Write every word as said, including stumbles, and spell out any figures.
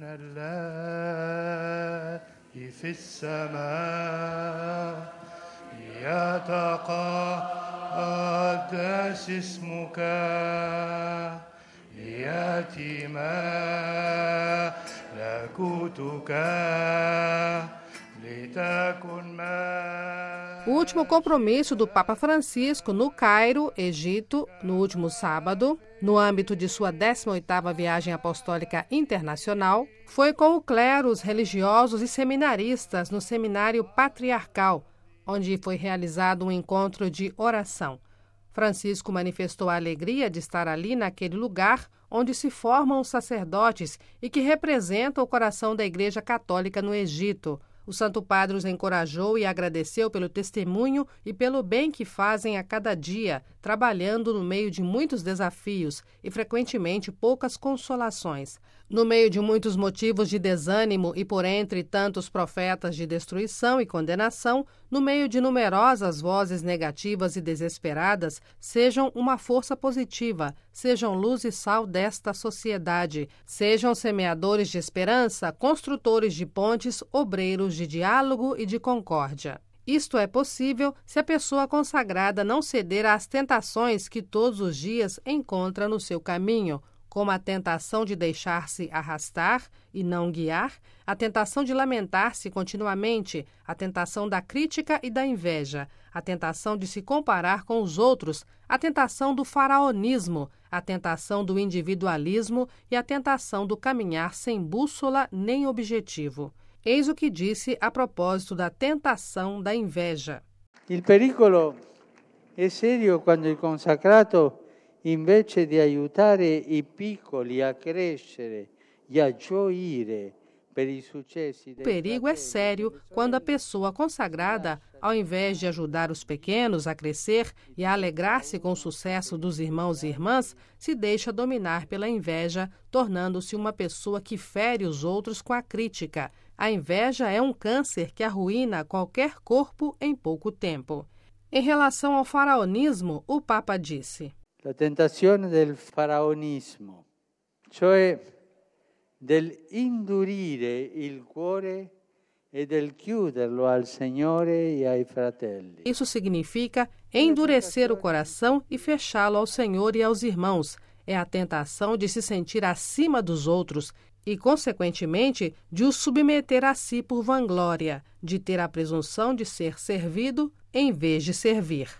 الله في السماء يتقدس اسمك يأتي ملكوتك لتكن ما. O último compromisso do Papa Francisco no Cairo, Egito, no último sábado, no âmbito de sua décima oitava viagem apostólica internacional, foi com o clero, os religiosos e seminaristas no Seminário Patriarcal, onde foi realizado um encontro de oração. Francisco manifestou a alegria de estar ali naquele lugar onde se formam os sacerdotes e que representa o coração da Igreja Católica no Egito. O Santo Padre os encorajou e agradeceu pelo testemunho e pelo bem que fazem a cada dia, trabalhando no meio de muitos desafios e, frequentemente, poucas consolações. No meio de muitos motivos de desânimo e por entre tantos profetas de destruição e condenação, no meio de numerosas vozes negativas e desesperadas, sejam uma força positiva, sejam luz e sal desta sociedade, sejam semeadores de esperança, construtores de pontes, obreiros de diálogo e de concórdia. Isto é possível se a pessoa consagrada não ceder às tentações que todos os dias encontra no seu caminho, como a tentação de deixar-se arrastar e não guiar, a tentação de lamentar-se continuamente, a tentação da crítica e da inveja, a tentação de se comparar com os outros, a tentação do faraonismo, a tentação do individualismo e a tentação do caminhar sem bússola nem objetivo. Eis o que disse a propósito da tentação da inveja. Il pericolo è serio quando il consacrato, invece di aiutare i piccoli a crescere e a gioire per i successi dei O perigo é sério quando a pessoa consagrada, ao invés de ajudar os pequenos a crescer e a alegrar-se com o sucesso dos irmãos e irmãs, se deixa dominar pela inveja, tornando-se uma pessoa que fere os outros com a crítica. A inveja é um câncer que arruína qualquer corpo em pouco tempo. Em relação ao faraonismo, o Papa disse: La tentazione del faraonismo, cioè del indurire il cuore e del chiuderlo al Signore e ai fratelli. Isso significa endurecer o coração e fechá-lo ao Senhor e aos irmãos. É a tentação de se sentir acima dos outros e, consequentemente, de os submeter a si por vanglória, de ter a presunção de ser servido em vez de servir.